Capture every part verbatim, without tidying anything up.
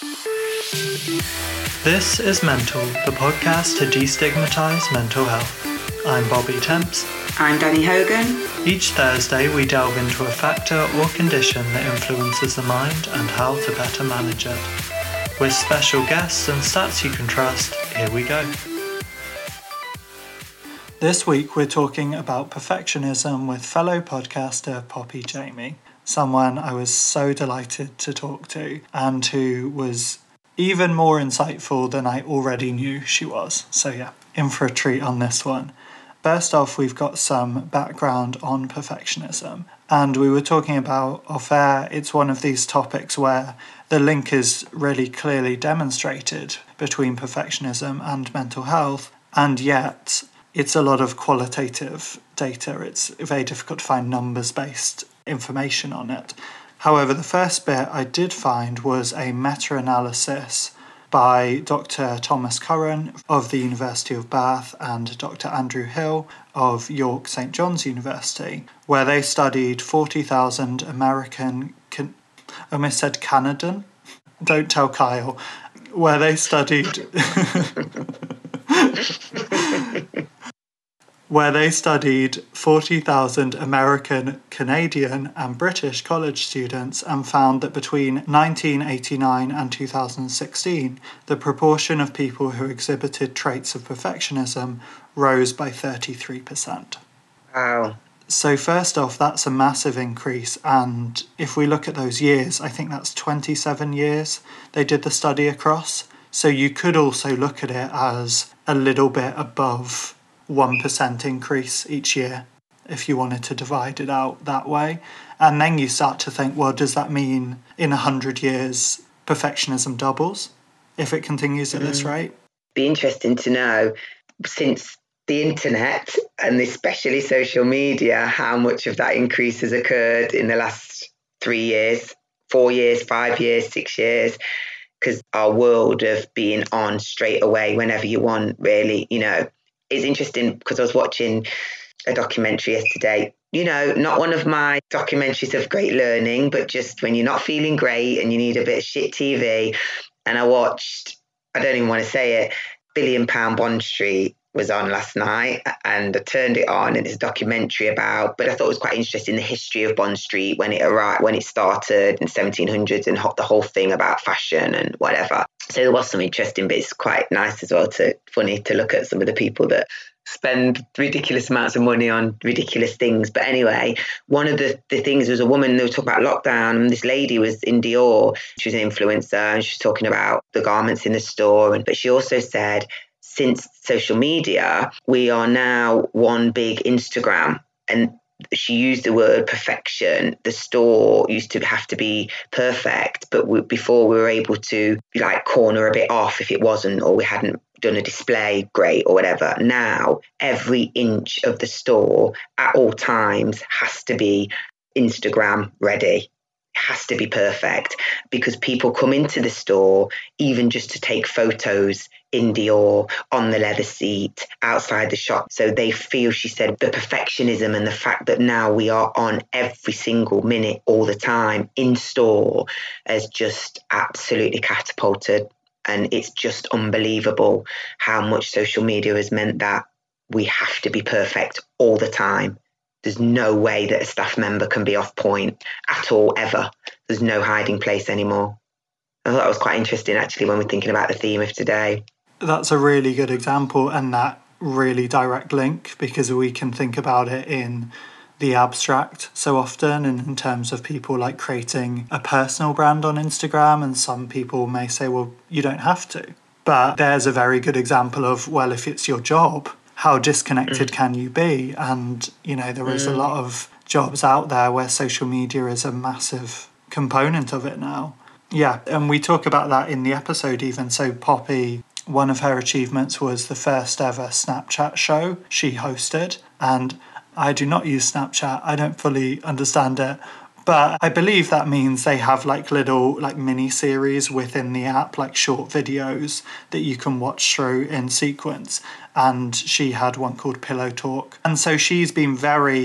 This is Mental, the podcast to destigmatise mental health. I'm Bobby Temps. I'm Danny Hogan. Each Thursday we delve into a factor or condition that influences the mind and how to better manage it. With special guests and stats you can trust, here we go. This week we're talking about perfectionism with fellow podcaster Poppy Jamie, someone I was so delighted to talk to and who was even more insightful than I already knew she was. So yeah, in for a treat on this one. First off, we've got some background on perfectionism, and we were talking about off air. It's one of these topics where the link is really clearly demonstrated between perfectionism and mental health, and yet it's a lot of qualitative data. It's very difficult to find numbers-based information on it. However, the first bit I did find was a meta-analysis by Doctor Thomas Curran of the University of Bath and Doctor Andrew Hill of York Saint John's University, where they studied forty thousand American, can, I almost said Canadan, don't tell Kyle, where they studied... where they studied forty thousand American, Canadian and British college students and found that between nineteen eighty-nine and two thousand sixteen, the proportion of people who exhibited traits of perfectionism rose by thirty-three percent. Wow. So first off, that's a massive increase, and if we look at those years, I think that's twenty-seven years they did the study across. So you could also look at it as a little bit above one percent increase each year if you wanted to divide it out that way. And then you start to think, well, does that mean in one hundred years perfectionism doubles if it continues at mm. this rate? Be interesting to know, since the internet and especially social media, how much of that increase has occurred in the last three years, four years, five years, six years. Because our world of being on straight away whenever you want, really, you know, it's interesting because I was watching a documentary yesterday. You know, not one of my documentaries of great learning, but just when you're not feeling great and you need a bit of shit T V. And I watched, I don't even want to say it, Billion Pound Bond Street was on last night, and I turned it on, and it's a documentary about, but I thought it was quite interesting, the history of Bond Street when it arrived, when it started in seventeen hundreds, and the whole thing about fashion and whatever. So there was some interesting bits, quite nice as well, to funny to look at some of the people that spend ridiculous amounts of money on ridiculous things. But anyway, one of the, the things, there was a woman, they were talking about lockdown, and this lady was in Dior. She was an influencer, and she was talking about the garments in the store. And but she also said, since social media, we are now one big Instagram. And she used the word perfection. The store used to have to be perfect, but we, before we were able to like corner a bit off if it wasn't, or we hadn't done a display great or whatever. Now, every inch of the store at all times has to be Instagram ready. Has to be perfect, because people come into the store even just to take photos in Dior, on the leather seat, outside the shop. So they feel, she said, the perfectionism and the fact that now we are on every single minute, all the time, in store, has just absolutely catapulted. And it's just unbelievable how much social media has meant that we have to be perfect all the time. There's no way that a staff member can be off point at all, ever. There's no hiding place anymore. I thought that was quite interesting, actually, when we're thinking about the theme of today. That's a really good example, and that really direct link, because we can think about it in the abstract so often, and in terms of people like creating a personal brand on Instagram, and some people may say, well, you don't have to. But there's a very good example of, well, if it's your job, how disconnected mm. can you be? And, you know, there is mm. a lot of jobs out there where social media is a massive component of it now. Yeah, and we talk about that in the episode even. So Poppy, one of her achievements was the first ever Snapchat show she hosted. And I do not use Snapchat. I don't fully understand it. But I believe that means they have like little like mini series within the app, like short videos that you can watch through in sequence. And she had one called Pillow Talk. And so she's been very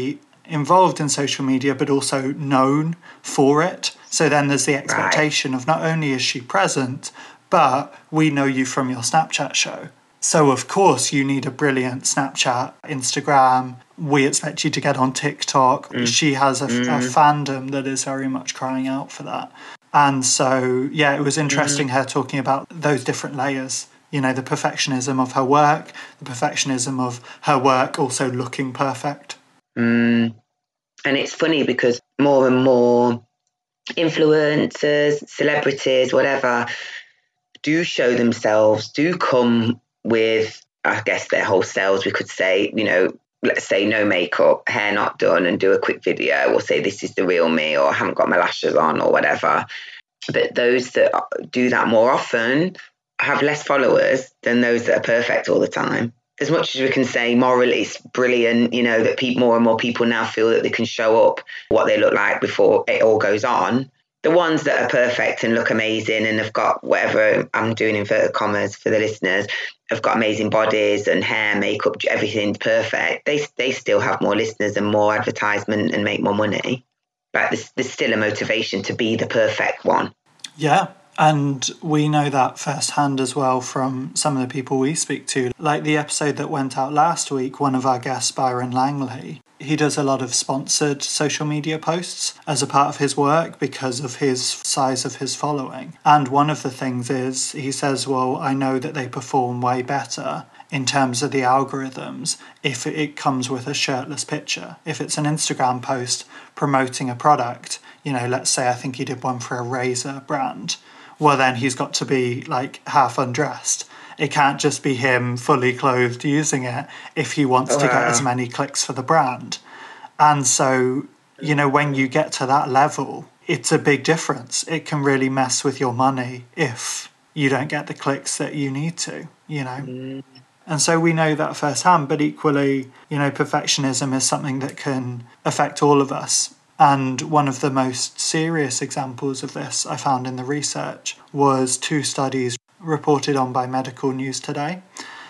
involved in social media, but also known for it. So then there's the expectation right. of not only is she present, but we know you from your Snapchat show. So of course you need a brilliant Snapchat, Instagram. We expect you to get on TikTok. Mm. She has a, mm. a fandom that is very much crying out for that. And so, yeah, it was interesting mm. her talking about those different layers. You know, the perfectionism of her work, the perfectionism of her work also looking perfect. Mm. And it's funny because more and more influencers, celebrities, whatever, do show themselves, do come with, I guess, their whole selves, we could say, you know, let's say no makeup, hair not done, and do a quick video or say this is the real me, or I haven't got my lashes on or whatever. But those that do that more often have less followers than those that are perfect all the time. As much as we can say morally it's brilliant, you know, that people, more and more people now feel that they can show up what they look like before it all goes on. The ones that are perfect and look amazing and have got whatever, I'm doing inverted commas for the listeners, have got amazing bodies and hair, makeup, everything's perfect. They they still have more listeners and more advertisement and make more money. But there's, there's still a motivation to be the perfect one. Yeah. And we know that firsthand as well from some of the people we speak to. Like the episode that went out last week, one of our guests, Byron Langley, he does a lot of sponsored social media posts as a part of his work because of his size of his following. And one of the things is, he says, well, I know that they perform way better in terms of the algorithms if it comes with a shirtless picture. If it's an Instagram post promoting a product, you know, let's say I think he did one for a razor brand, well, then he's got to be like half undressed. It can't just be him fully clothed using it if he wants oh, to get as many clicks for the brand. And so, you know, when you get to that level, it's a big difference. It can really mess with your money if you don't get the clicks that you need to, you know. Mm. And so we know that firsthand, but equally, you know, perfectionism is something that can affect all of us. And one of the most serious examples of this I found in the research was two studies reported on by Medical News Today.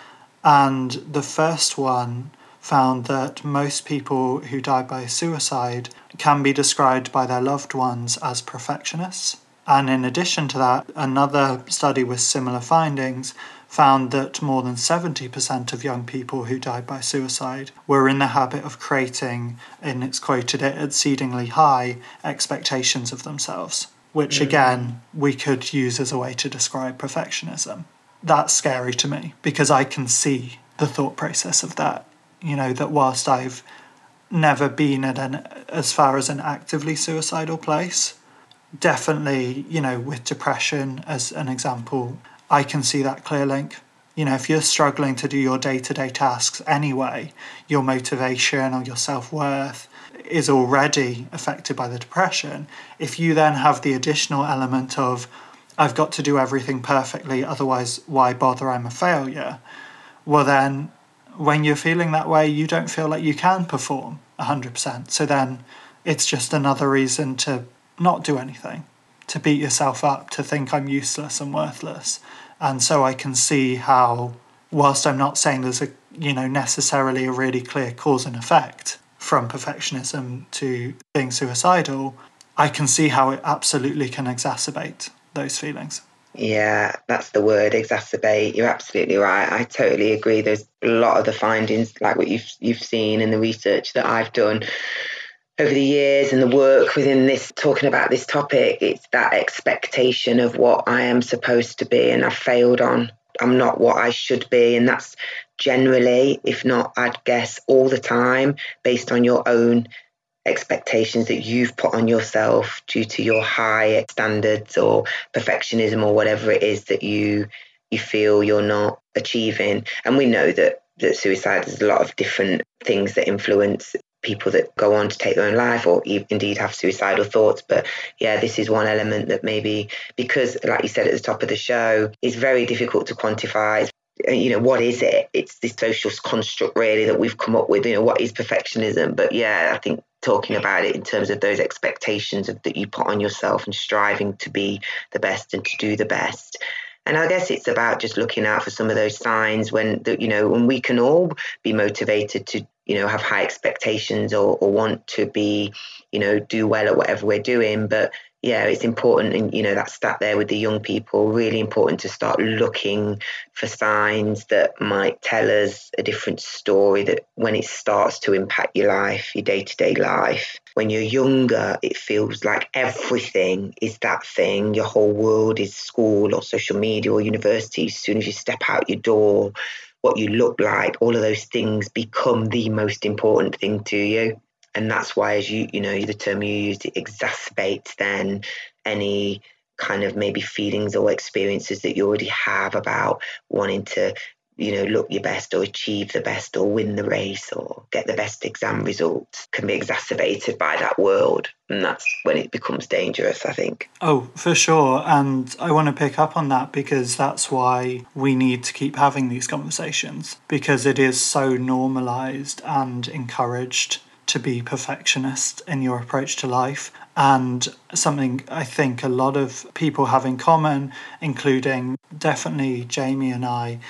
And the first one found that most people who die by suicide can be described by their loved ones as perfectionists. And in addition to that, another study with similar findings found that more than seventy percent of young people who died by suicide were in the habit of creating, and it's quoted, exceedingly high expectations of themselves, which again, we could use as a way to describe perfectionism. That's scary to me because I can see the thought process of that. You know, that whilst I've never been at an, as far as an actively suicidal place, definitely, you know, with depression as an example, I can see that clear link. You know, if you're struggling to do your day-to-day tasks anyway, your motivation or your self-worth is already affected by the depression. If you then have the additional element of, I've got to do everything perfectly, otherwise why bother, I'm a failure. Well then, when you're feeling that way, you don't feel like you can perform one hundred percent. So then it's just another reason to not do anything, to beat yourself up, to think I'm useless and worthless. And so I can see how, whilst I'm not saying there's a, you know, necessarily a really clear cause and effect from perfectionism to being suicidal, I can see how it absolutely can exacerbate those feelings. Yeah, that's the word, exacerbate. You're absolutely right. I totally agree. There's a lot of the findings, like what you've you've seen in the research that I've done over the years and the work within this, talking about this topic. It's that expectation of what I am supposed to be and I've failed on. I'm not what I should be. And that's generally, if not, I'd guess all the time, based on your own expectations that you've put on yourself due to your high standards or perfectionism or whatever it is that you you feel you're not achieving. And we know that, that suicide is a lot of different things that influence people that go on to take their own life or indeed have suicidal thoughts. But yeah, this is one element that maybe, because like you said at the top of the show, is very difficult to quantify. You know, what is it? It's this social construct really that we've come up with, you know, what is perfectionism? But yeah, I think talking about it in terms of those expectations of, that you put on yourself and striving to be the best and to do the best. And I guess it's about just looking out for some of those signs when, the, you know, when we can all be motivated to you know, have high expectations or, or want to be, you know, do well at whatever we're doing. But yeah, it's important. And, you know, that stat there with the young people, really important to start looking for signs that might tell us a different story, that when it starts to impact your life, your day-to-day life. When you're younger, it feels like everything is that thing. Your whole world is school or social media or university. As soon as you step out your door, what you look like, all of those things become the most important thing to you. And that's why, as you, you know, the term you used, it exacerbates then any kind of maybe feelings or experiences that you already have about wanting to, you know, look your best or achieve the best or win the race or get the best exam results, can be exacerbated by that world. And that's when it becomes dangerous, I think. Oh, for sure. And I want to pick up on that because that's why we need to keep having these conversations, because it is so normalised and encouraged to be perfectionist in your approach to life. And something I think a lot of people have in common, including definitely Jamie and I,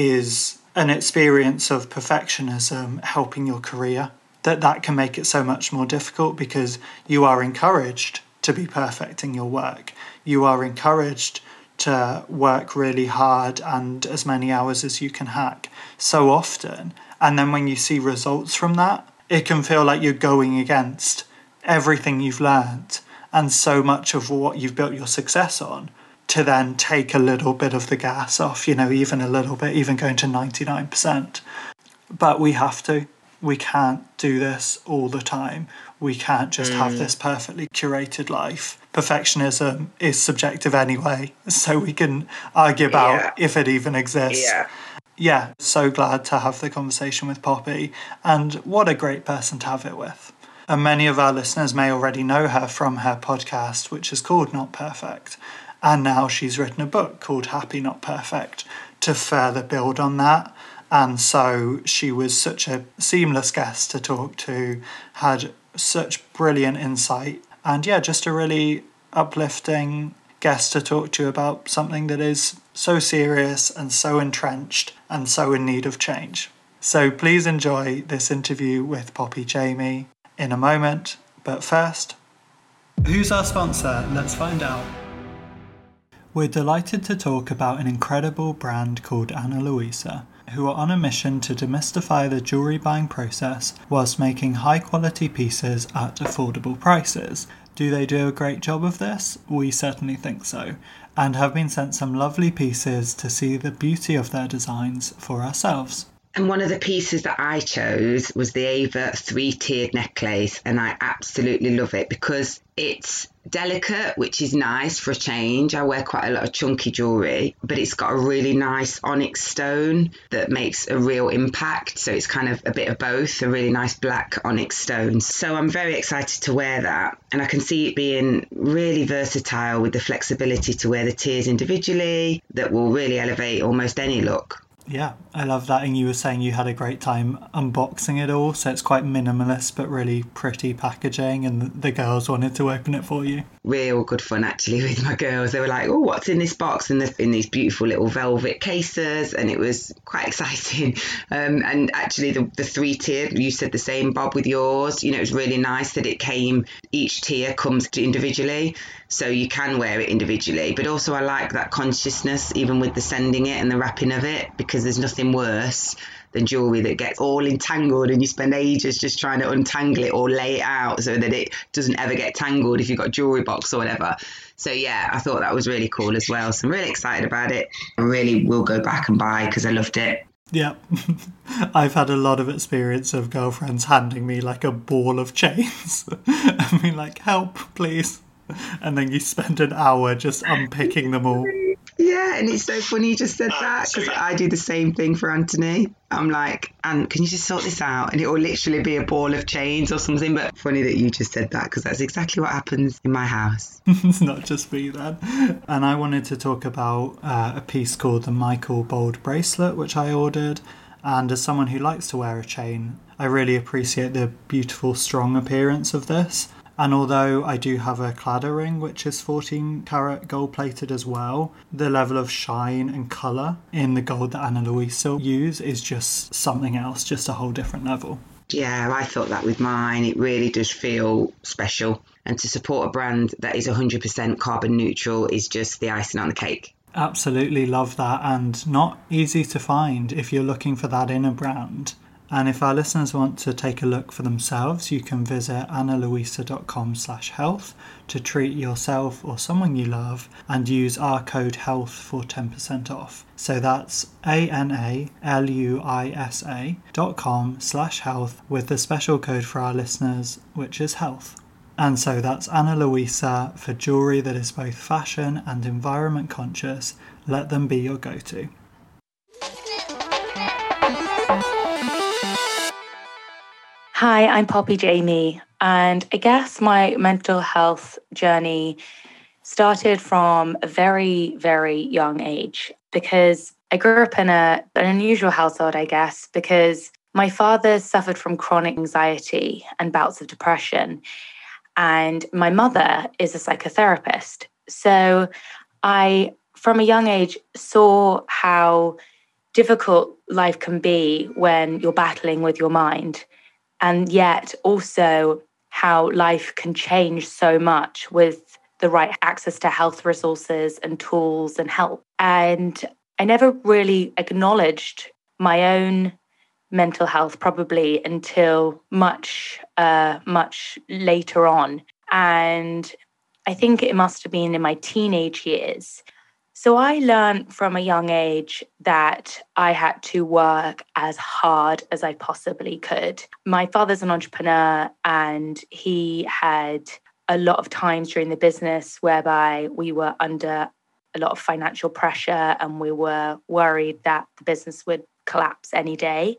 is an experience of perfectionism helping your career. That that can make it so much more difficult because you are encouraged to be perfect in your work. You are encouraged to work really hard and as many hours as you can hack so often. And then when you see results from that, it can feel like you're going against everything you've learned and so much of what you've built your success on, to then take a little bit of the gas off, you know, even a little bit, even going to ninety-nine percent. But we have to. We can't do this all the time. We can't just mm. have this perfectly curated life. Perfectionism is subjective anyway, so we can argue about yeah. if it even exists. Yeah. Yeah, so glad to have the conversation with Poppy, and what a great person to have it with. And many of our listeners may already know her from her podcast, which is called Not Perfect. And now she's written a book called Happy Not Perfect to further build on that. And so she was such a seamless guest to talk to, had such brilliant insight, and yeah, just a really uplifting guest to talk to about something that is so serious and so entrenched and so in need of change. So please enjoy this interview with Poppy Jamie in a moment. But first, who's our sponsor? Let's find out. We're delighted to talk about an incredible brand called Ana Luisa, who are on a mission to demystify the jewellery buying process whilst making high quality pieces at affordable prices. Do they do a great job of this? We certainly think so, and have been sent some lovely pieces to see the beauty of their designs for ourselves. And one of the pieces that I chose was the Ava three-tiered necklace, and I absolutely love it because it's delicate, which is nice for a change. I wear quite a lot of chunky jewellery, but it's got a really nice onyx stone that makes a real impact. So it's kind of a bit of both, a really nice black onyx stone. So I'm very excited to wear that, and I can see it being really versatile with the flexibility to wear the tiers individually that will really elevate almost any look. Yeah, I love that. And you were saying you had a great time unboxing it all, so it's quite minimalist but really pretty packaging, and the girls wanted to open it for you. Real good fun actually with my girls. They were like, oh, what's in this box? And in these beautiful little velvet cases, and it was quite exciting. Um, and actually the, the three tier, you said the same, Bob, with yours, you know, it was really nice that it came, each tier comes individually, so you can wear it individually. But also I like that consciousness, even with the sending it and the wrapping of it, because there's nothing worse than jewellery that gets all entangled and you spend ages just trying to untangle it or lay it out so that it doesn't ever get tangled if you've got a jewellery box or whatever. So yeah, I thought that was really cool as well. So I'm really excited about it. I really will go back and buy because I loved it. Yeah, I've had a lot of experience of girlfriends handing me like a ball of chains and being like, help, please. And then you spend an hour just unpicking them all. Yeah, and it's so funny you just said that, because I do the same thing for Anthony. I'm like, Ant, can you just sort this out? And it will literally be a ball of chains or something. But funny that you just said that, because that's exactly what happens in my house. It's not just me then. And I wanted to talk about uh, a piece called the Michael Bold bracelet, which I ordered. And as someone who likes to wear a chain, I really appreciate the beautiful, strong appearance of this. And although I do have a Cladda ring, which is fourteen karat gold plated as well, the level of shine and colour in the gold that Ana Luisa use is just something else, just a whole different level. Yeah, I thought that with mine. It really does feel special. And to support a brand that is one hundred percent carbon neutral is just the icing on the cake. Absolutely love that, and not easy to find if you're looking for that in a brand. And if our listeners want to take a look for themselves, you can visit analuisa.com slash health to treat yourself or someone you love and use our code HEALTH for ten percent off. So that's A-N-A-L-U-I-S-A dot com slash health with the special code for our listeners, which is HEALTH. And so that's Ana Luisa for jewellery that is both fashion and environment conscious. Let them be your go-to. Hi, I'm Poppy Jamie, and I guess my mental health journey started from a very, very young age because I grew up in a, an unusual household, I guess, because my father suffered from chronic anxiety and bouts of depression, and my mother is a psychotherapist. So I, from a young age, saw how difficult life can be when you're battling with your mind. And yet also how life can change so much with the right access to health resources and tools and help. And I never really acknowledged my own mental health probably until much, uh, much later on. And I think it must have been in my teenage years. So I learned from a young age that I had to work as hard as I possibly could. My father's an entrepreneur, and he had a lot of times during the business whereby we were under a lot of financial pressure and we were worried that the business would collapse any day.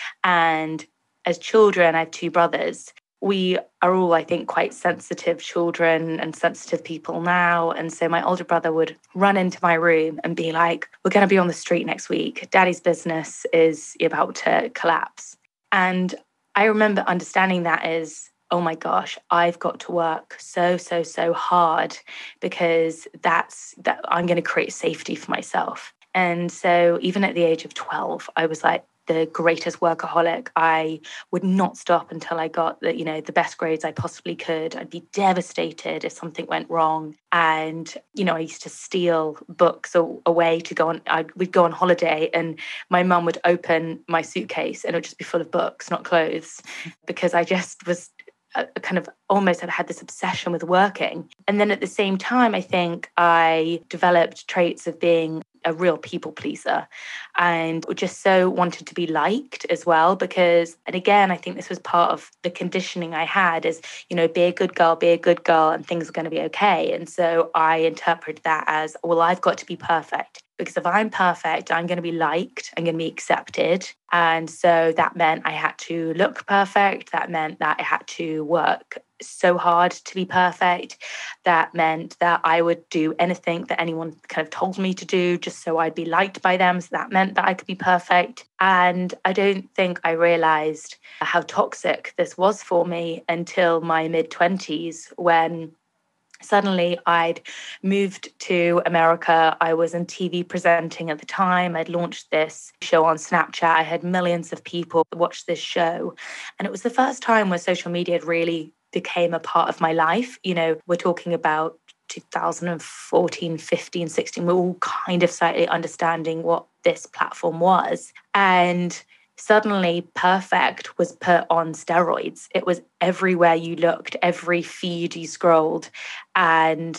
And as children, I have two brothers. We are all, I think, quite sensitive children and sensitive people now. And so my older brother would run into my room and be like, we're going to be on the street next week. Daddy's business is about to collapse. And I remember understanding that as, oh my gosh, I've got to work so, so, so hard because that's that I'm going to create safety for myself. And so even at the age of twelve, I was like, the greatest workaholic. I would not stop until I got the, you know, the best grades I possibly could. I'd be devastated if something went wrong. And, you know, I used to steal books away to go on. I'd, we'd go on holiday and my mum would open my suitcase and it would just be full of books, not clothes, because I just was a, a kind of almost had had this obsession with working. And then at the same time, I think I developed traits of being a real people pleaser and just so wanted to be liked as well because, and again, I think this was part of the conditioning I had is, you know, be a good girl, be a good girl and things are going to be okay. And so I interpreted that as, well, I've got to be perfect because if I'm perfect, I'm going to be liked, I'm going to be accepted. And so that meant I had to look perfect. That meant that I had to work so hard to be perfect. That meant that I would do anything that anyone kind of told me to do just so I'd be liked by them. So that meant that I could be perfect. And I don't think I realized how toxic this was for me until my mid-twenties when suddenly I'd moved to America. I was in T V presenting at the time. I'd launched this show on Snapchat. I had millions of people watch this show. And it was the first time where social media had really became a part of my life. You know, we're talking about two thousand fourteen, fifteen, sixteen. We're all kind of slightly understanding what this platform was. And suddenly perfect was put on steroids. It was everywhere you looked, every feed you scrolled. And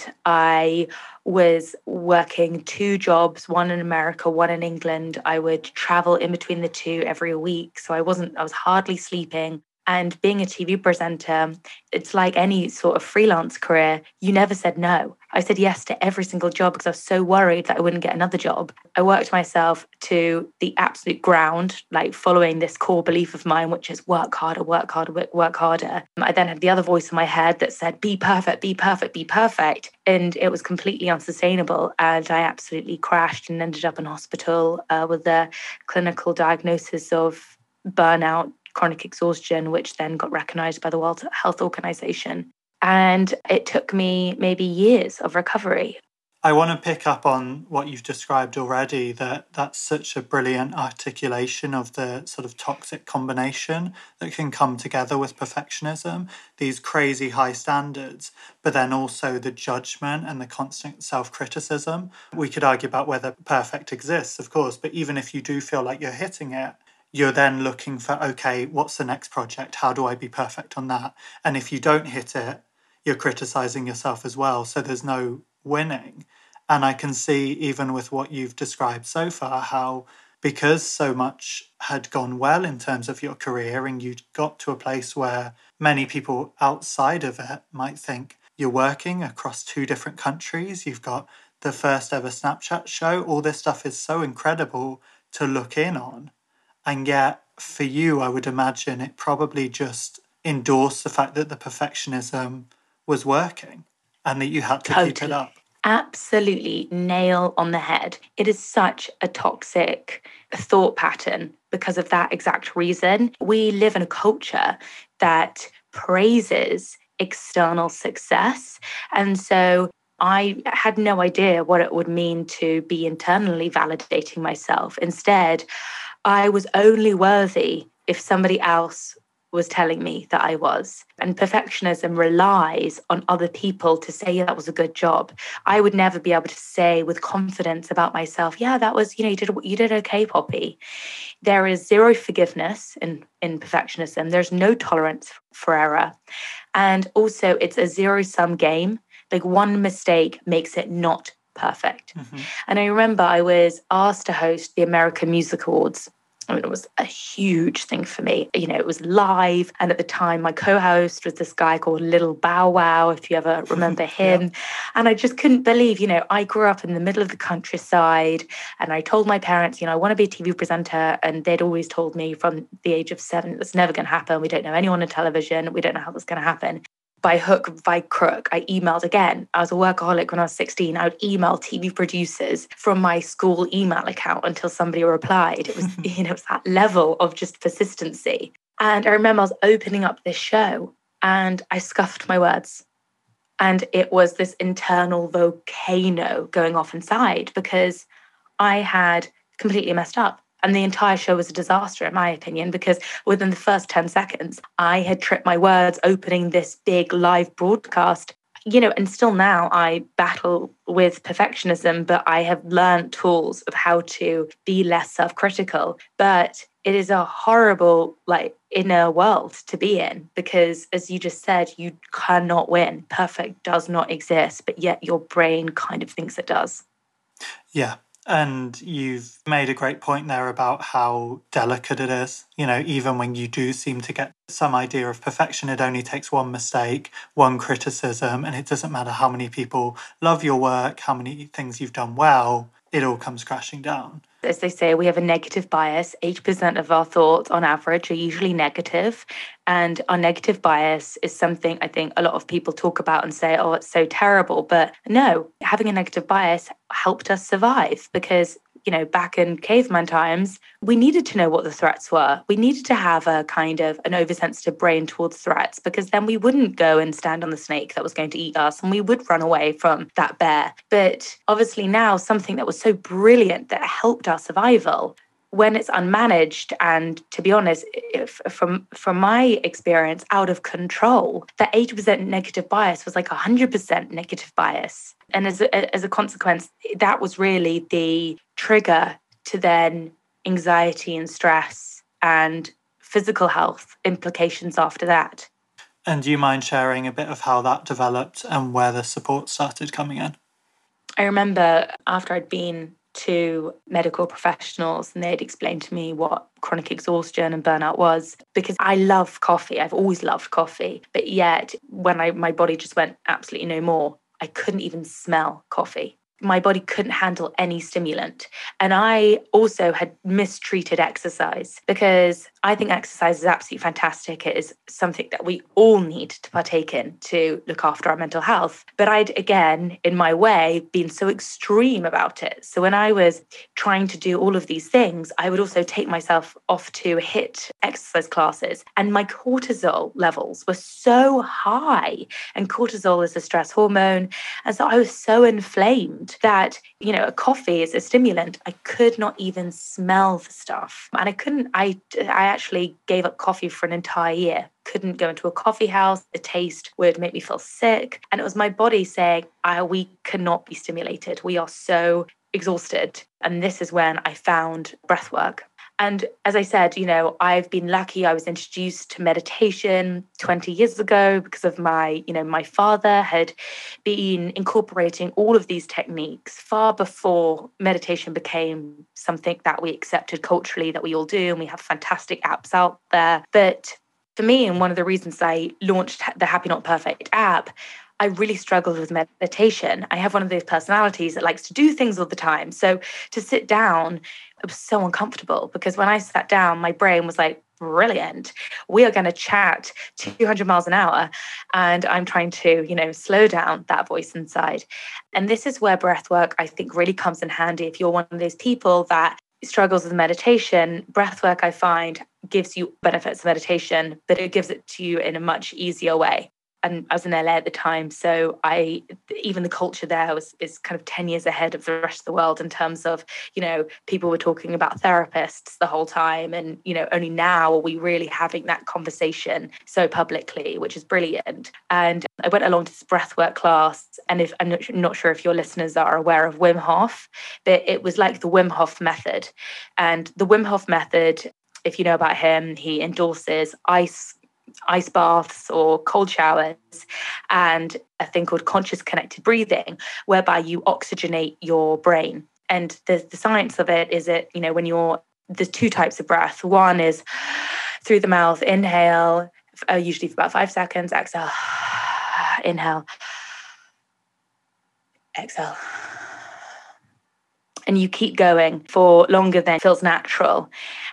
I was working two jobs, one in America, one in England. I would travel in between the two every week. So I wasn't, I was hardly sleeping. And being a T V presenter, it's like any sort of freelance career. You never said no. I said yes to every single job because I was so worried that I wouldn't get another job. I worked myself to the absolute ground, like following this core belief of mine, which is work harder, work harder, work, work harder. I then had the other voice in my head that said, be perfect, be perfect, be perfect. And it was completely unsustainable. And I absolutely crashed and ended up in hospital uh, with a clinical diagnosis of burnout, chronic exhaustion, which then got recognized by the World Health Organization. And it took me maybe years of recovery. I want to pick up on what you've described already, that that's such a brilliant articulation of the sort of toxic combination that can come together with perfectionism, these crazy high standards, but then also the judgment and the constant self-criticism. We could argue about whether perfect exists, of course, but even if you do feel like you're hitting it, you're then looking for, okay, what's the next project? How do I be perfect on that? And if you don't hit it, you're criticizing yourself as well. So there's no winning. And I can see, even with what you've described so far, how because so much had gone well in terms of your career and you got to a place where many people outside of it might think you're working across two different countries, you've got the first ever Snapchat show, all this stuff is so incredible to look in on. And yet, for you, I would imagine it probably just endorsed the fact that the perfectionism was working and that you had to Totally. keep it up. Absolutely, nail on the head. It is such a toxic thought pattern because of that exact reason. We live in a culture that praises external success. And so I had no idea what it would mean to be internally validating myself. Instead, I was only worthy if somebody else was telling me that I was. And perfectionism relies on other people to say, yeah, that was a good job. I would never be able to say with confidence about myself, yeah, that was, you know, you did you did okay, Poppy. There is zero forgiveness in, in perfectionism. There's no tolerance for error. And also it's a zero-sum game. Like one mistake makes it not perfect. Mm-hmm. And I remember I was asked to host the American Music Awards. I mean, it was a huge thing for me. You know, it was live. And at the time, my co-host was this guy called Little Bow Wow, if you ever remember him. Yeah. And I just couldn't believe, you know, I grew up in the middle of the countryside. And I told my parents, you know, I want to be a T V presenter. And they'd always told me from the age of seven, it's never going to happen. We don't know anyone on television. We don't know how that's going to happen. By hook, by crook, I emailed again. I was a workaholic when I was sixteen. I would email T V producers from my school email account until somebody replied. It was, you know, it was that level of just persistency. And I remember I was opening up this show and I scuffed my words. And it was this internal volcano going off inside because I had completely messed up. And the entire show was a disaster, in my opinion, because within the first ten seconds, I had tripped my words opening this big live broadcast. You know, and still now I battle with perfectionism, but I have learned tools of how to be less self-critical. But it is a horrible, like, inner world to be in because, as you just said, you cannot win. Perfect does not exist, but yet your brain kind of thinks it does. Yeah. And you've made a great point there about how delicate it is. You know, even when you do seem to get some idea of perfection, it only takes one mistake, one criticism, and it doesn't matter how many people love your work, how many things you've done well, it all comes crashing down. As they say, we have a negative bias. eighty percent of our thoughts on average are usually negative. And our negative bias is something I think a lot of people talk about and say, oh, it's so terrible. But no, having a negative bias helped us survive because, you know, back in caveman times, we needed to know what the threats were. We needed to have a kind of an oversensitive brain towards threats because then we wouldn't go and stand on the snake that was going to eat us and we would run away from that bear. But obviously now something that was so brilliant that helped our survival, when it's unmanaged and, to be honest, if, from from my experience, out of control, that eighty percent negative bias was like one hundred percent negative bias. And as a, as a consequence, that was really the trigger to then anxiety and stress and physical health implications after that. And do you mind sharing a bit of how that developed and where the support started coming in? I remember after I'd been to medical professionals and they'd explained to me what chronic exhaustion and burnout was, because I love coffee. I've always loved coffee. But yet when I my body just went absolutely no more, I couldn't even smell coffee. My body couldn't handle any stimulant. And I also had mistreated exercise because I think exercise is absolutely fantastic. It is something that we all need to partake in to look after our mental health. But I'd, again, in my way, been so extreme about it. So when I was trying to do all of these things, I would also take myself off to HIIT exercise classes. And my cortisol levels were so high. And cortisol is a stress hormone. And so I was so inflamed found that, you know, a coffee is a stimulant. I could not even smell the stuff. And I couldn't, I, I actually gave up coffee for an entire year. Couldn't go into a coffee house. The taste would make me feel sick. And it was my body saying, I, we cannot be stimulated. We are so exhausted. And this is when I found breath work. And as I said, you know, I've been lucky. I was introduced to meditation twenty years ago because of my, you know, my father had been incorporating all of these techniques far before meditation became something that we accepted culturally, that we all do. And we have fantastic apps out there. But for me, and one of the reasons I launched the Happy Not Perfect app, I really struggled with meditation. I have one of those personalities that likes to do things all the time. So to sit down, it was so uncomfortable because when I sat down, my brain was like, brilliant. We are going to chat two hundred miles an hour. And I'm trying to, you know, slow down that voice inside. And this is where breath work, I think, really comes in handy. If you're one of those people that struggles with meditation, breath work, I find, gives you benefits of meditation, but it gives it to you in a much easier way. And I was in L A at the time, so I even the culture there was is kind of ten years ahead of the rest of the world in terms of, you know, people were talking about therapists the whole time, and you know, only now are we really having that conversation so publicly, which is brilliant. And I went along to this breathwork class, and if I'm not, not sure if your listeners are aware of Wim Hof, but it was like the Wim Hof method, and the Wim Hof method, if you know about him, he endorses ice. ice baths or cold showers and a thing called conscious connected breathing, whereby you oxygenate your brain. And the, the science of it is that, you know, when you're, there's two types of breath. One is through the mouth, inhale, uh, usually for about five seconds, exhale, inhale, exhale. And you keep going for longer than feels natural.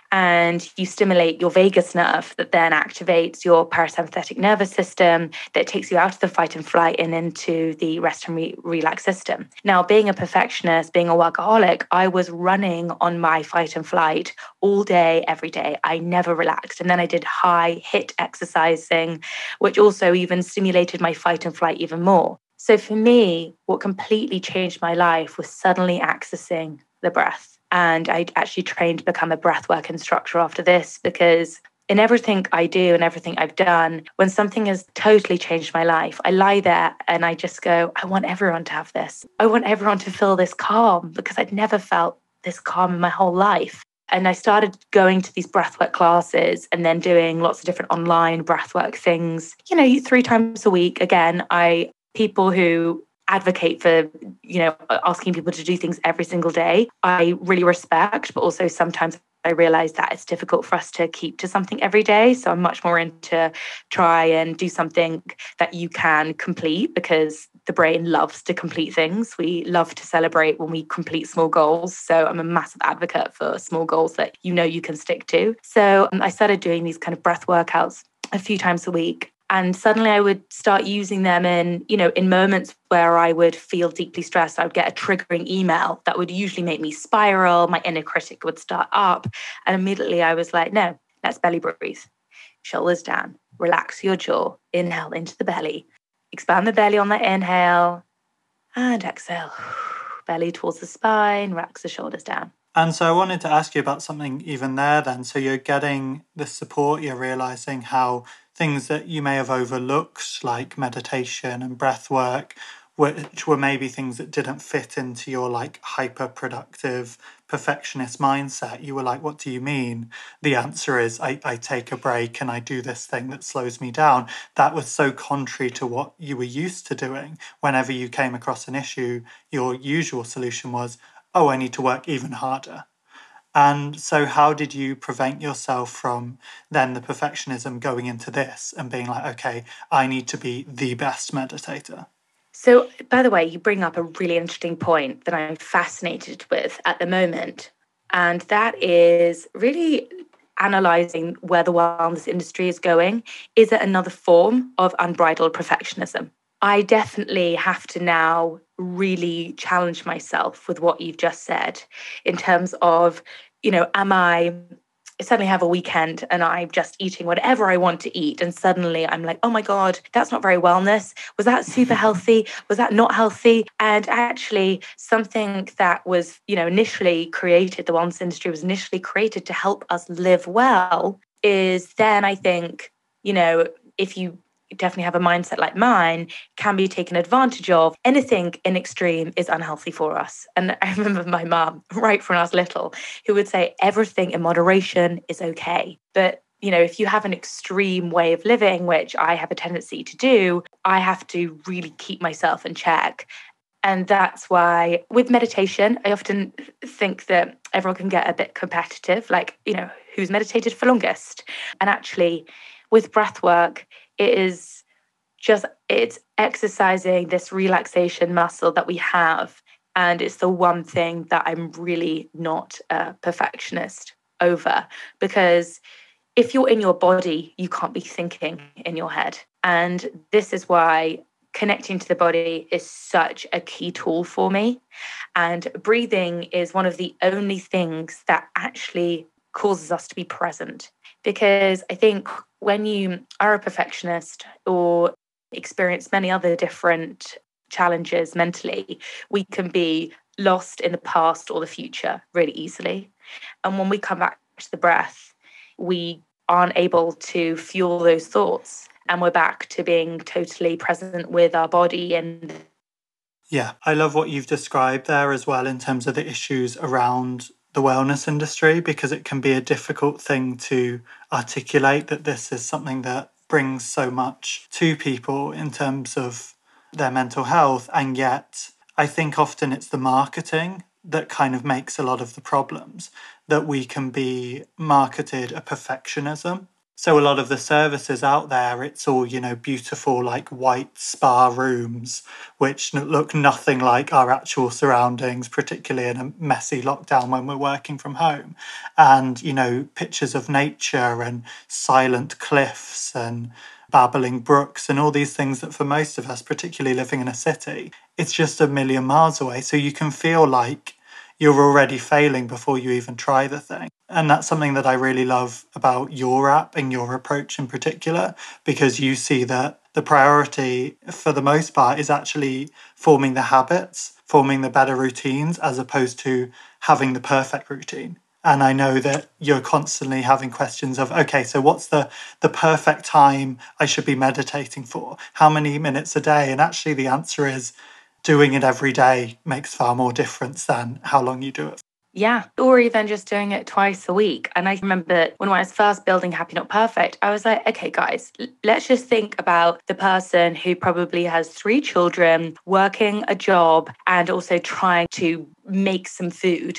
And you stimulate your vagus nerve that then activates your parasympathetic nervous system that takes you out of the fight and flight and into the rest and re- relax system. Now, being a perfectionist, being a workaholic, I was running on my fight and flight all day, every day. I never relaxed. And then I did high hit exercising, which also even stimulated my fight and flight even more. So for me, what completely changed my life was suddenly accessing the breath. And I actually trained to become a breathwork instructor after this, because in everything I do and everything I've done, when something has totally changed my life, I lie there and I just go, I want everyone to have this. I want everyone to feel this calm, because I'd never felt this calm in my whole life. And I started going to these breathwork classes and then doing lots of different online breathwork things, you know, three times a week. Again, I people who advocate for, you know, asking people to do things every single day, I really respect, but also sometimes I realize that it's difficult for us to keep to something every day. So I'm much more into try and do something that you can complete, because the brain loves to complete things. We love to celebrate when we complete small goals. So I'm a massive advocate for small goals that you know you can stick to. So um, I started doing these kind of breath workouts a few times a week. And suddenly I would start using them in, you know, in moments where I would feel deeply stressed. I would get a triggering email that would usually make me spiral. My inner critic would start up. And immediately I was like, no, let's belly breathe. Shoulders down. Relax your jaw. Inhale into the belly. Expand the belly on the inhale. And exhale. Belly towards the spine. Relax the shoulders down. And so I wanted to ask you about something even there then. So you're getting the support, you're realizing how things that you may have overlooked, like meditation and breath work, which were maybe things that didn't fit into your like hyper productive perfectionist mindset. You were like, what do you mean? The answer is I, I take a break and I do this thing that slows me down. That was so contrary to what you were used to doing. Whenever you came across an issue, your usual solution was, oh, I need to work even harder. And so how did you prevent yourself from then the perfectionism going into this and being like, okay, I need to be the best meditator? So, by the way, you bring up a really interesting point that I'm fascinated with at the moment. And that is really analysing where the wellness industry is going. Is it another form of unbridled perfectionism? I definitely have to now really challenge myself with what you've just said in terms of, you know, am I suddenly have a weekend and I'm just eating whatever I want to eat. And suddenly I'm like, oh my God, that's not very wellness. Was that super healthy? Was that not healthy? And actually something that was, you know, initially created, the wellness industry was initially created to help us live well, is then I think, you know, if you definitely have a mindset like mine, can be taken advantage of. Anything in extreme is unhealthy for us. And I remember my mum, right from when I was little, who would say everything in moderation is okay. But, you know, if you have an extreme way of living, which I have a tendency to do, I have to really keep myself in check. And that's why with meditation, I often think that everyone can get a bit competitive, like, you know, who's meditated for longest? And actually, with breath work, it is just, it's exercising this relaxation muscle that we have. And it's the one thing that I'm really not a perfectionist over, because if you're in your body, you can't be thinking in your head. And this is why connecting to the body is such a key tool for me. And breathing is one of the only things that actually causes us to be present. Because I think when you are a perfectionist or experience many other different challenges mentally, we can be lost in the past or the future really easily. And when we come back to the breath, we aren't able to fuel those thoughts, and we're back to being totally present with our body. And yeah, I love what you've described there as well in terms of the issues around the wellness industry, because it can be a difficult thing to articulate that this is something that brings so much to people in terms of their mental health. And yet I think often it's the marketing that kind of makes a lot of the problems, that we can be marketed a perfectionism. So a lot of the services out there, it's all, you know, beautiful, like white spa rooms, which look nothing like our actual surroundings, particularly in a messy lockdown when we're working from home. And, you know, pictures of nature and silent cliffs and babbling brooks and all these things that for most of us, particularly living in a city, it's just a million miles away. So you can feel like you're already failing before you even try the thing. And that's something that I really love about your app and your approach in particular, because you see that the priority for the most part is actually forming the habits, forming the better routines, as opposed to having the perfect routine. And I know that you're constantly having questions of, okay, so what's the, the perfect time I should be meditating for? How many minutes a day? And actually the answer is doing it every day makes far more difference than how long you do it. Yeah, or even just doing it twice a week. And I remember when I was first building Happy Not Perfect, I was like, okay, guys, let's just think about the person who probably has three children, working a job, and also trying to make some food.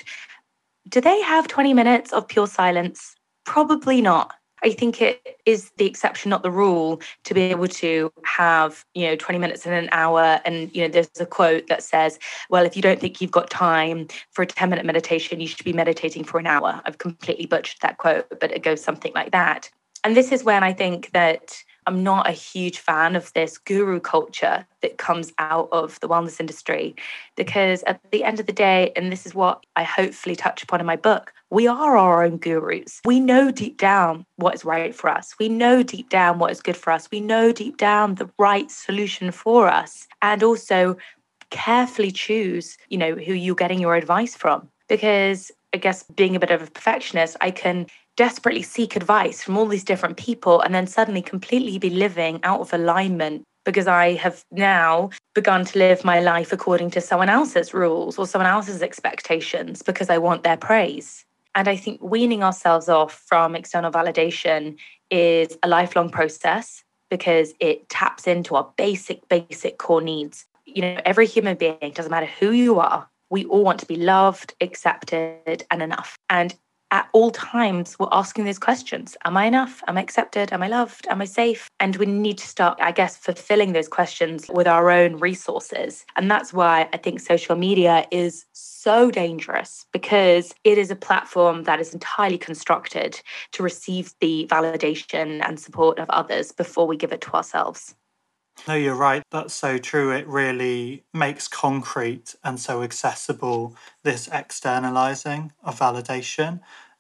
Do they have twenty minutes of pure silence? Probably not. I think it is the exception, not the rule, to be able to have, you know, twenty minutes in an hour. And, you know, there's a quote that says, well, if you don't think you've got time for a ten minute meditation, you should be meditating for an hour. I've completely butchered that quote, but it goes something like that. And this is when I think that I'm not a huge fan of this guru culture that comes out of the wellness industry, because at the end of the day, and this is what I hopefully touch upon in my book, we are our own gurus. We know deep down what is right for us. We know deep down what is good for us. We know deep down the right solution for us. And also carefully choose, you know, who you're getting your advice from. Because I guess being a bit of a perfectionist, I can desperately seek advice from all these different people and then suddenly completely be living out of alignment, because I have now begun to live my life according to someone else's rules or someone else's expectations because I want their praise. And I think weaning ourselves off from external validation is a lifelong process, because it taps into our basic, basic core needs. You know, every human being, doesn't matter who you are, we all want to be loved, accepted, and enough. And at all times, we're asking these questions. Am I enough? Am I accepted? Am I loved? Am I safe? And we need to start, I guess, fulfilling those questions with our own resources. And that's why I think social media is so dangerous, because it is a platform that is entirely constructed to receive the validation and support of others before we give it to ourselves. No, you're right. That's so true. It really makes concrete and so accessible this externalizing of validation.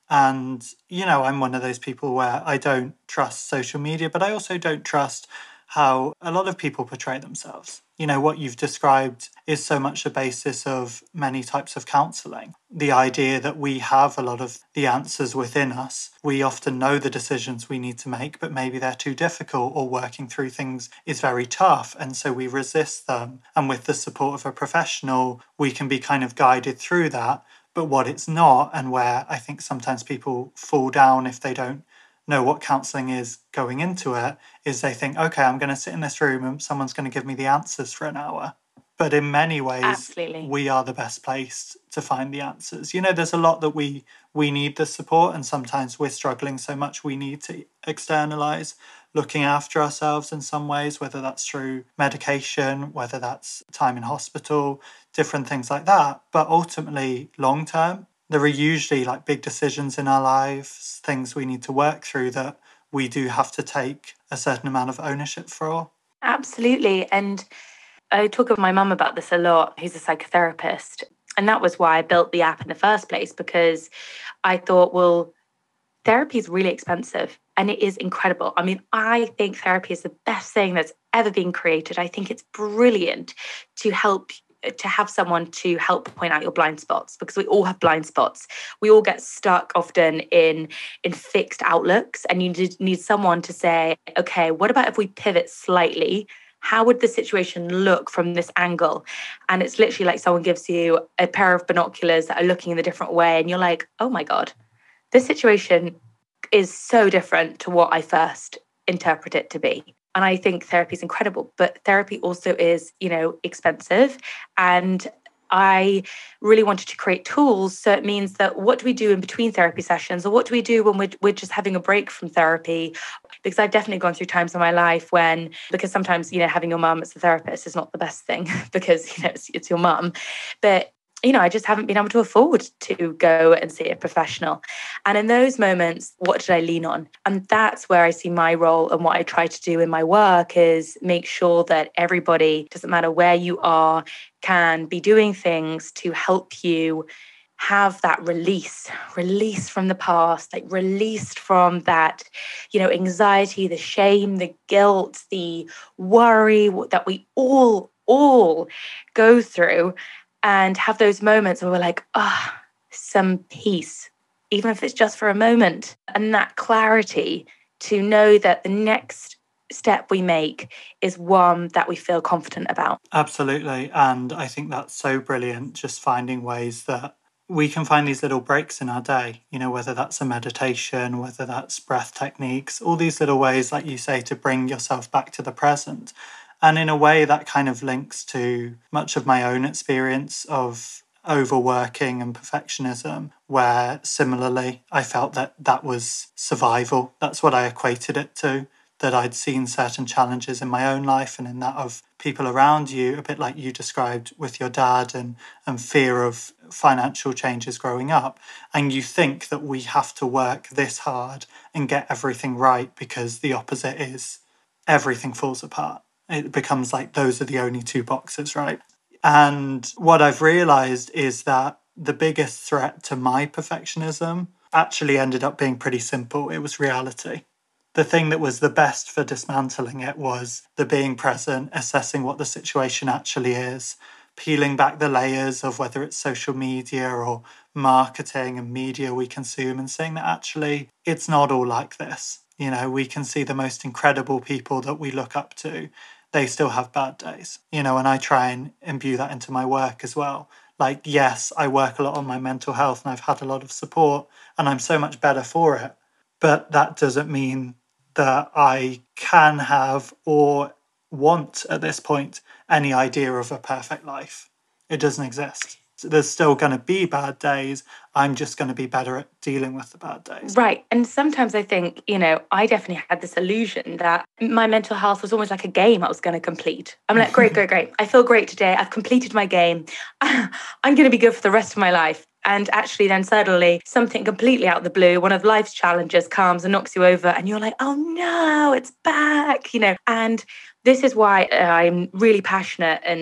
And, you know, I'm one of those people where I don't trust social media, but I also don't trust how a lot of people portray themselves. You know, what you've described is so much the basis of many types of counselling. The idea that we have a lot of the answers within us. We often know the decisions we need to make, but maybe they're too difficult, or working through things is very tough. And so we resist them. And with the support of a professional, we can be kind of guided through that. But what it's not, and where I think sometimes people fall down if they don't know what counselling is going into it, is they think, okay, I'm going to sit in this room and someone's going to give me the answers for an hour. But in many ways, Absolutely. we are the best placed to find the answers. You know, there's a lot that we we need the support, and sometimes we're struggling so much we need to externalize looking after ourselves in some ways, whether that's through medication, whether that's time in hospital, different things like that. But ultimately, long term, there are usually like big decisions in our lives, things we need to work through that we do have to take a certain amount of ownership for. Absolutely. And I talk with my mum about this a lot, who's a psychotherapist. And that was why I built the app in the first place, because I thought, well, therapy is really expensive and it is incredible. I mean, I think therapy is the best thing that's ever been created. I think it's brilliant to help to have someone to help point out your blind spots, because we all have blind spots. We all get stuck often in in fixed outlooks, and you need, need someone to say, okay, what about if we pivot slightly? How would the situation look from this angle? And it's literally like someone gives you a pair of binoculars that are looking in a different way, and you're like, oh my God, this situation is so different to what I first interpret it to be. And I think therapy is incredible, but therapy also is, you know, expensive. And I really wanted to create tools. So it means that what do we do in between therapy sessions, or what do we do when we're, we're just having a break from therapy? Because I've definitely gone through times in my life when, because sometimes, you know, having your mum as a therapist is not the best thing because, you know, it's, it's your mum. But you know, I just haven't been able to afford to go and see a professional. And in those moments, what did I lean on? And that's where I see my role, and what I try to do in my work is make sure that everybody, doesn't matter where you are, can be doing things to help you have that release, release from the past, like released from that, you know, anxiety, the shame, the guilt, the worry that we all, all go through. And have those moments where we're like, ah, oh, some peace, even if it's just for a moment. And that clarity to know that the next step we make is one that we feel confident about. Absolutely. And I think that's so brilliant, just finding ways that we can find these little breaks in our day, you know, whether that's a meditation, whether that's breath techniques, all these little ways, like you say, to bring yourself back to the present. And in a way that kind of links to much of my own experience of overworking and perfectionism, where similarly I felt that that was survival. That's what I equated it to, that I'd seen certain challenges in my own life and in that of people around you, a bit like you described with your dad, and, and fear of financial changes growing up. And you think that we have to work this hard and get everything right, because the opposite is everything falls apart. It becomes like those are the only two boxes, right? And what I've realized is that the biggest threat to my perfectionism actually ended up being pretty simple. It was reality. The thing that was the best for dismantling it was the being present, assessing what the situation actually is, peeling back the layers of whether it's social media or marketing and media we consume, and saying that actually it's not all like this. You know, we can see the most incredible people that we look up to. They still have bad days, you know, and I try and imbue that into my work as well. Like, yes, I work a lot on my mental health and I've had a lot of support and I'm so much better for it. But that doesn't mean that I can have or want at this point any idea of a perfect life. It doesn't exist. There's still going to be bad days. I'm just going to be better at dealing with the bad days. Right. And sometimes I think, you know, I definitely had this illusion that my mental health was almost like a game I was going to complete. I'm like, great, great, great. I feel great today. I've completed my game. I'm going to be good for the rest of my life. And actually then suddenly something completely out of the blue, one of life's challenges comes and knocks you over and you're like, oh no, it's back, you know. And this is why I'm really passionate and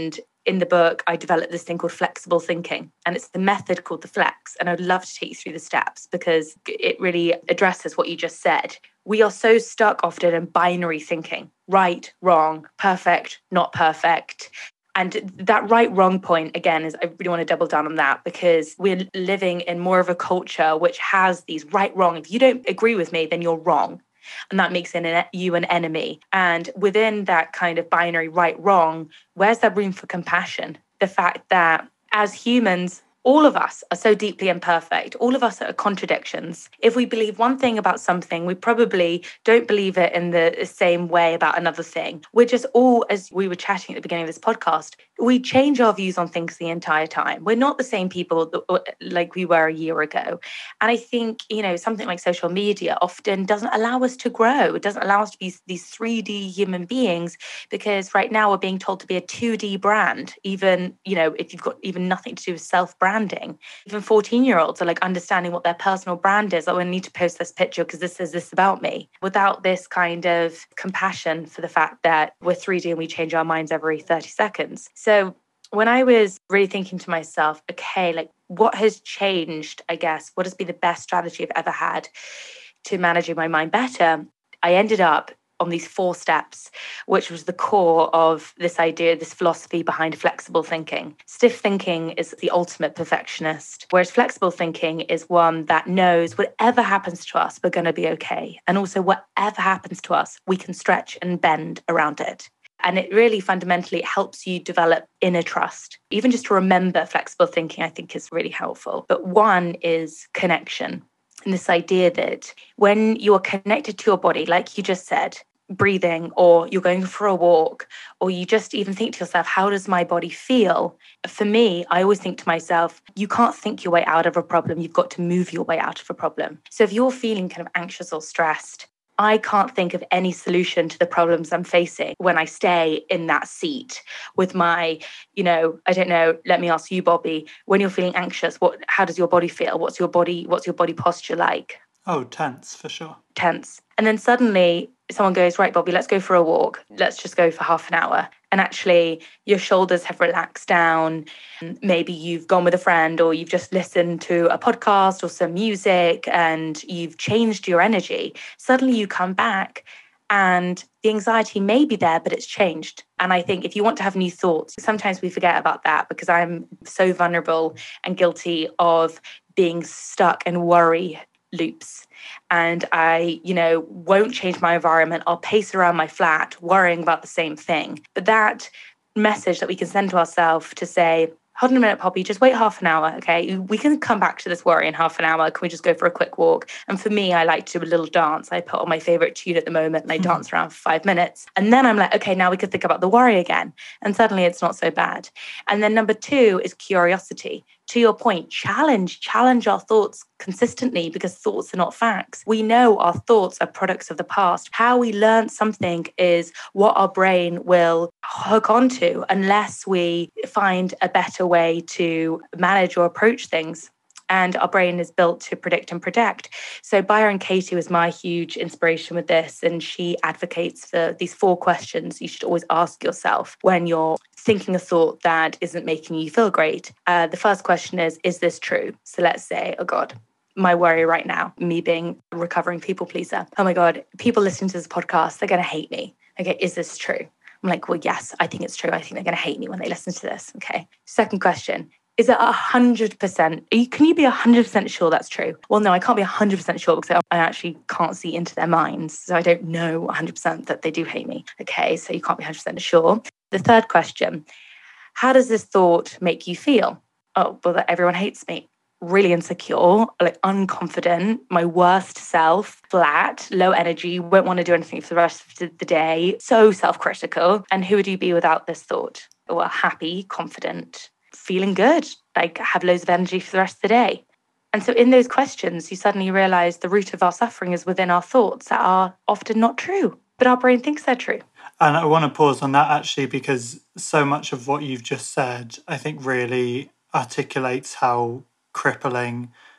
in the book, I developed this thing called flexible thinking, and it's the method called the flex. And I'd love to take you through the steps because it really addresses what you just said. We are so stuck often in binary thinking, right, wrong, perfect, not perfect. And that right, wrong point, again, is I really want to double down on that because we're living in more of a culture which has these right, wrong. If you don't agree with me, then you're wrong. And that makes an, you an enemy. And within that kind of binary right, wrong, where's there room for compassion? The fact that as humans, all of us are so deeply imperfect. All of us are contradictions. If we believe one thing about something, we probably don't believe it in the same way about another thing. We're just all, as we were chatting at the beginning of this podcast, we change our views on things the entire time. We're not the same people that, like we were a year ago. And I think, you know, something like social media often doesn't allow us to grow. It doesn't allow us to be these three D human beings because right now we're being told to be a two D brand, even, you know, if you've got even nothing to do with self-brand. Branding. Even fourteen-year-olds are like understanding what their personal brand is. Oh, I need to post this picture because this says this about me. Without this kind of compassion for the fact that we're three D and we change our minds every thirty seconds. So when I was really thinking to myself, okay, like what has changed, I guess, what has been the best strategy I've ever had to managing my mind better? I ended up on these four steps, which was the core of this idea, this philosophy behind flexible thinking. Stiff thinking is the ultimate perfectionist, whereas flexible thinking is one that knows whatever happens to us, we're going to be okay. And also whatever happens to us, we can stretch and bend around it. And it really fundamentally helps you develop inner trust. Even just to remember flexible thinking, I think is really helpful. But one is connection. And this idea that when you are connected to your body, like you just said, breathing, or you're going for a walk, or you just even think to yourself, how does my body feel? For me, I always think to myself, you can't think your way out of a problem. You've got to move your way out of a problem. So if you're feeling kind of anxious or stressed, I can't think of any solution to the problems I'm facing when I stay in that seat with my, you know, I don't know, let me ask you, Bobby, when you're feeling anxious, what, how does your body feel? What's your body, what's your body posture like? Oh, tense, for sure. Tense. And then suddenly someone goes, right, Bobby, let's go for a walk. Let's just go for half an hour. And actually your shoulders have relaxed down. Maybe you've gone with a friend or you've just listened to a podcast or some music and you've changed your energy. Suddenly you come back and the anxiety may be there, but it's changed. And I think if you want to have new thoughts, sometimes we forget about that because I'm so vulnerable and guilty of being stuck in worry loops. And I, you know, won't change my environment. I'll pace around my flat worrying about the same thing. But that message that we can send to ourselves to say, hold on a minute, Poppy, just wait half an hour, okay? We can come back to this worry in half an hour. Can we just go for a quick walk? And for me, I like to do a little dance. I put on my favorite tune at the moment and I mm-hmm. dance around for five minutes. And then I'm like, okay, now we can think about the worry again. And suddenly it's not so bad. And then number two is curiosity. To your point, challenge, challenge our thoughts consistently because thoughts are not facts. We know our thoughts are products of the past. How we learn something is what our brain will hook onto unless we find a better way to manage or approach things. And our brain is built to predict and protect. So Byron Katie was my huge inspiration with this. And she advocates for these four questions you should always ask yourself when you're thinking a thought that isn't making you feel great. Uh, the first question is, is this true? So let's say, oh God, my worry right now, me being a recovering people pleaser. Oh my God, people listening to this podcast, they're going to hate me. Okay, is this true? I'm like, well, yes, I think it's true. I think they're going to hate me when they listen to this. Okay. Second question. Is it one hundred percent? Can you be one hundred percent sure that's true? Well, no, I can't be one hundred percent sure because I actually can't see into their minds. So I don't know one hundred percent that they do hate me. Okay, so you can't be one hundred percent sure. The third question, how does this thought make you feel? Oh, well, that everyone hates me. Really insecure, like unconfident, my worst self, flat, low energy, won't want to do anything for the rest of the day, so self-critical. And who would you be without this thought? Well, happy, confident, feeling good, like have loads of energy for the rest of the day. And so in those questions, you suddenly realize the root of our suffering is within our thoughts that are often not true, but our brain thinks they're true. And I want to pause on that actually, because so much of what you've just said, I think really articulates how crippling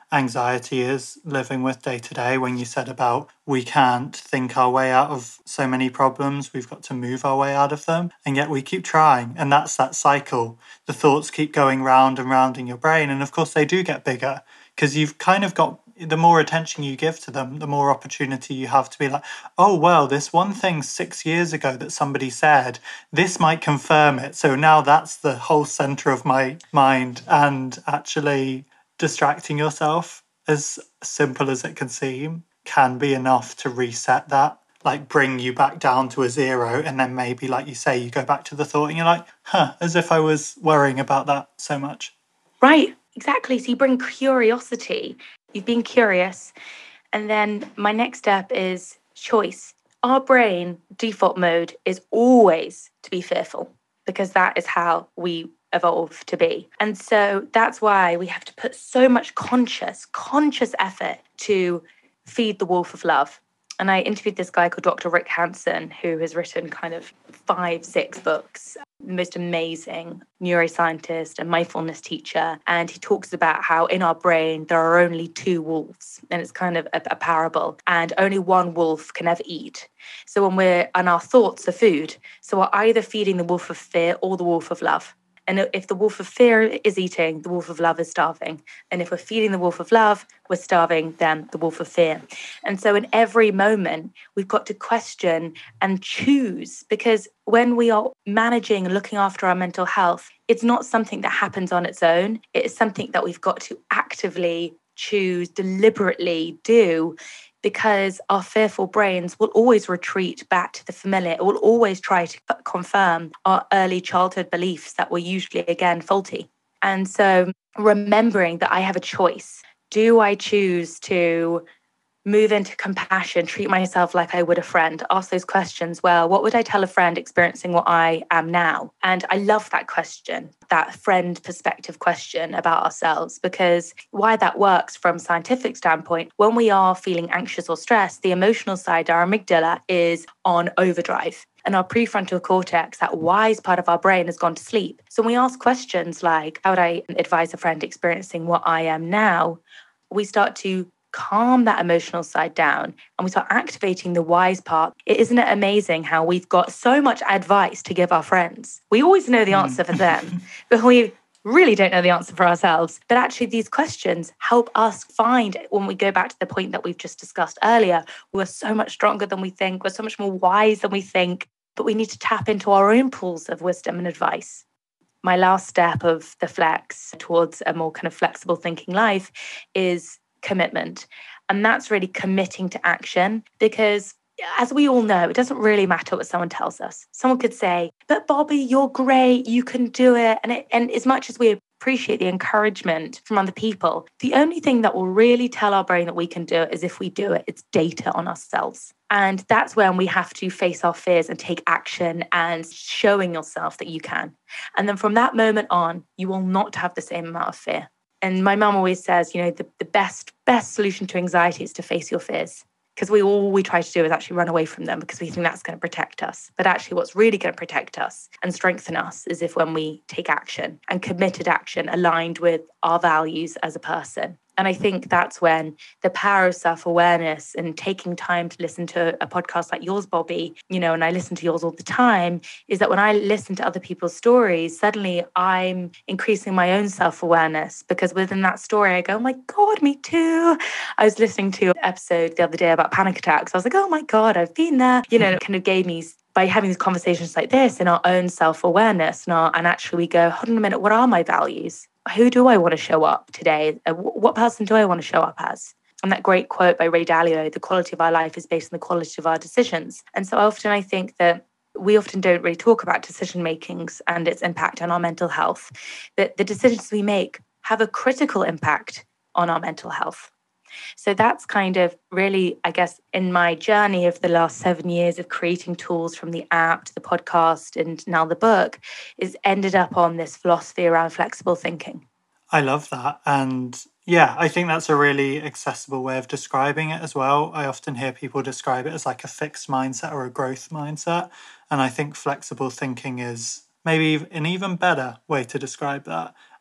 anxiety is living with day to day. When you said about we can't think our way out of so many problems, we've got to move our way out of them, and yet we keep trying, and that's that cycle. The thoughts keep going round and round in your brain, and of course they do get bigger because you've kind of got, the more attention you give to them, the more opportunity you have to be like, oh, well, this one thing six years ago that somebody said, this might confirm it. So now that's the whole center of my mind. And actually distracting yourself, as simple as it can seem, can be enough to reset that, like bring you back down to a zero. And then maybe, like you say, you go back to the thought and you're like, huh, as if I was worrying about that so much. Right, exactly. So you bring curiosity. You've been curious. And then my next step is choice. Our brain default mode is always to be fearful because that is how we evolve to be. And so that's why we have to put so much conscious, conscious effort to feed the wolf of love. And I interviewed this guy called Doctor Rick Hanson, who has written kind of five, six books, the most amazing neuroscientist and mindfulness teacher. And he talks about how in our brain, there are only two wolves. And it's kind of a, a parable. And only one wolf can ever eat. So when we're, and our thoughts are food. So we're either feeding the wolf of fear or the wolf of love. And if the wolf of fear is eating, the wolf of love is starving. And if we're feeding the wolf of love, we're starving then the wolf of fear. And so in every moment, we've got to question and choose, because when we are managing and looking after our mental health, it's not something that happens on its own. It is something that we've got to actively choose, deliberately do, because our fearful brains will always retreat back to the familiar. It will always try to confirm our early childhood beliefs that were usually, again, faulty. And so remembering that I have a choice. Do I choose to move into compassion, treat myself like I would a friend, ask those questions? Well, what would I tell a friend experiencing what I am now? And I love that question, that friend perspective question about ourselves, because why that works from a scientific standpoint, when we are feeling anxious or stressed, the emotional side, our amygdala, is on overdrive. And our prefrontal cortex, that wise part of our brain, has gone to sleep. So when we ask questions like, how would I advise a friend experiencing what I am now? We start to calm that emotional side down and we start activating the wise part. Isn't it amazing how we've got so much advice to give our friends? We always know the answer mm. for them, but we really don't know the answer for ourselves. But actually these questions help us find, when we go back to the point that we've just discussed earlier, we're so much stronger than we think, we're so much more wise than we think, but we need to tap into our own pools of wisdom and advice. My last step of the flex towards a more kind of flexible thinking life is commitment. And that's really committing to action, because as we all know, it doesn't really matter what someone tells us. Someone could say, but Bobby, you're great, you can do it. And, it, and as much as we appreciate the encouragement from other people, the only thing that will really tell our brain that we can do it is if we do it. It's data on ourselves. And that's when we have to face our fears and take action and showing yourself that you can. And then from that moment on, you will not have the same amount of fear. And my mum always says, you know, the, the best, best solution to anxiety is to face your fears. Because we all we try to do is actually run away from them because we think that's going to protect us. But actually what's really going to protect us and strengthen us is if when we take action, and committed action aligned with our values as a person. And I think that's when the power of self-awareness and taking time to listen to a podcast like yours, Bobby, you know, and I listen to yours all the time, is that when I listen to other people's stories, suddenly I'm increasing my own self-awareness, because within that story, I go, oh my God, me too. I was listening to an episode the other day about panic attacks. I was like, oh my God, I've been there. You know, it kind of gave me, by having these conversations like this in our own self-awareness, and, our, and actually we go, hold on a minute, what are my values? Who do I want to show up today? What person do I want to show up as? And that great quote by Ray Dalio, the quality of our life is based on the quality of our decisions. And so often I think that we often don't really talk about decision makings and its impact on our mental health, that the decisions we make have a critical impact on our mental health. So that's kind of really, I guess, in my journey of the last seven years of creating tools, from the app to the podcast and now the book, is ended up on this philosophy around flexible thinking. I love that. And yeah, I think that's a really accessible way of describing it as well. I often hear people describe it as like a fixed mindset or a growth mindset. And I think flexible thinking is maybe an even better way to describe that.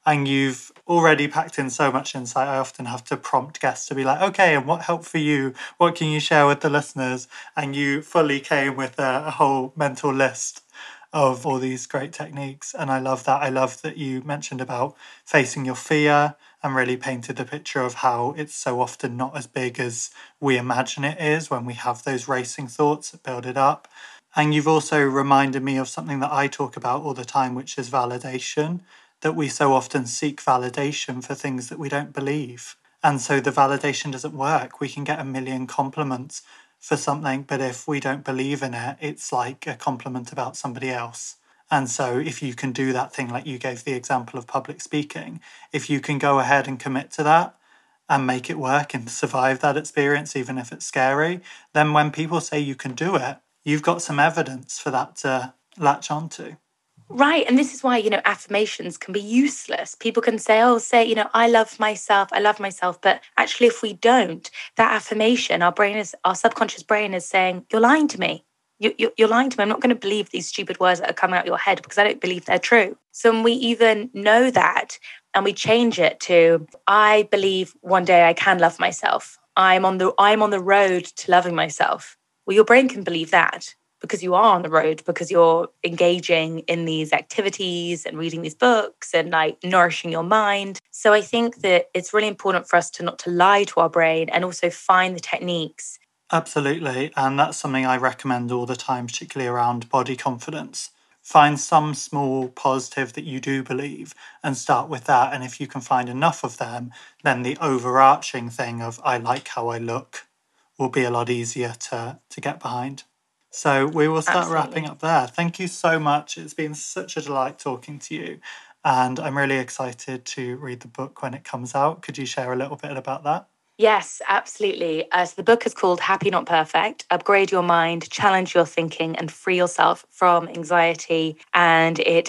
And you've already packed in so much insight. I often have to prompt guests to be like, okay, and what helped for you? What can you share with the listeners? And you fully came with a, a whole mental list of all these great techniques. And I love that. I love that you mentioned about facing your fear and really painted the picture of how it's so often not as big as we imagine it is when we have those racing thoughts that build it up. And you've also reminded me of something that I talk about all the time, which is validation, that we so often seek validation for things that we don't believe. And so the validation doesn't work. We can get a million compliments for something, but if we don't believe in it, it's like a compliment about somebody else. And so if you can do that thing, like you gave the example of public speaking, if you can go ahead and commit to that and make it work and survive that experience, even if it's scary, then when people say you can do it, you've got some evidence for that to latch onto. Right. And this is why, you know, affirmations can be useless. People can say, oh, say, you know, I love myself, I love myself. But actually, if we don't, that affirmation, our brain is, our subconscious brain is saying, you're lying to me. You, you, you're lying to me. I'm not going to believe these stupid words that are coming out of your head because I don't believe they're true. So when we even know that and we change it to, I believe one day I can love myself. I'm on the, I'm on the road to loving myself. Well, your brain can believe that, because you are on the road, because you're engaging in these activities and reading these books and like nourishing your mind. So I think that it's really important for us to not to lie to our brain and also find the techniques. Absolutely. And that's something I recommend all the time, particularly around body confidence. Find some small positive that you do believe and start with that. And if you can find enough of them, then the overarching thing of I like how I look will be a lot easier to, to get behind. So we will start Absolutely. wrapping up there. Thank you so much. It's been such a delight talking to you. And I'm really excited to read the book when it comes out. Could you share a little bit about that? Yes, absolutely. Uh, so the book is called Happy Not Perfect, Upgrade Your Mind, Challenge Your Thinking and Free Yourself from Anxiety. And it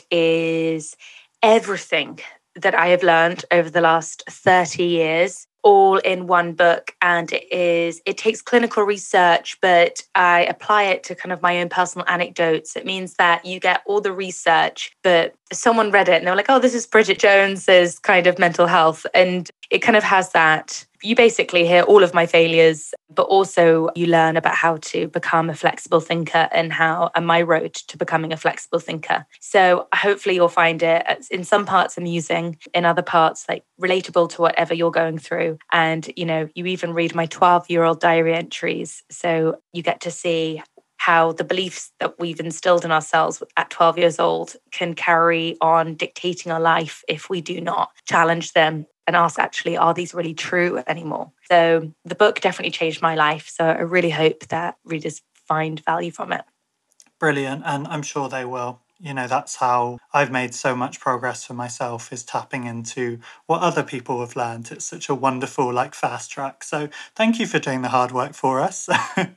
is everything that I have learned over the last thirty years, all in one book. And it is, it takes clinical research, but I apply it to kind of my own personal anecdotes. It means that you get all the research, but someone read it and they were like, oh, this is Bridget Jones's kind of mental health. And it kind of has that. You basically hear all of my failures, but also you learn about how to become a flexible thinker and how and my road to becoming a flexible thinker. So hopefully you'll find it in some parts amusing, in other parts like relatable to whatever you're going through. And, you know, you even read my twelve-year-old diary entries. So you get to see how the beliefs that we've instilled in ourselves at twelve years old can carry on dictating our life if we do not challenge them and ask, actually, are these really true anymore? So the book definitely changed my life. So I really hope that readers find value from it. Brilliant. And I'm sure they will. You know, that's how I've made so much progress for myself, is tapping into what other people have learned. It's such a wonderful, like, fast track. So thank you for doing the hard work for us.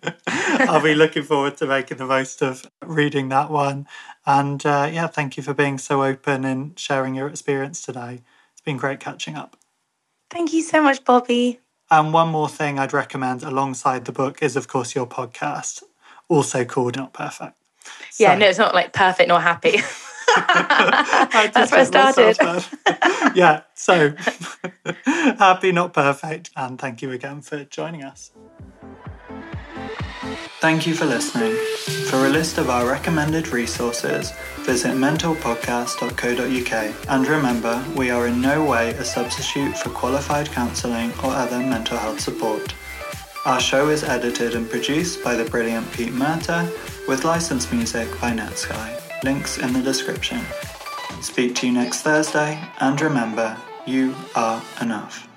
I'll be looking forward to making the most of reading that one. And uh, yeah, thank you for being so open and sharing your experience today. It's been great catching up. Thank you so much, Bobby. And one more thing I'd recommend alongside the book is, of course, your podcast, also called Not Perfect. Yeah, So, no, it's not like perfect nor happy. That's where I started. Yeah, so happy, not perfect. And thank you again for joining us. Thank you for listening. For a list of our recommended resources, visit mental podcast dot co dot uk. And remember, we are in no way a substitute for qualified counselling or other mental health support. Our show is edited and produced by the brilliant Pete Murta, with licensed music by Netsky. Links in the description. Speak to you next Thursday, and remember, you are enough.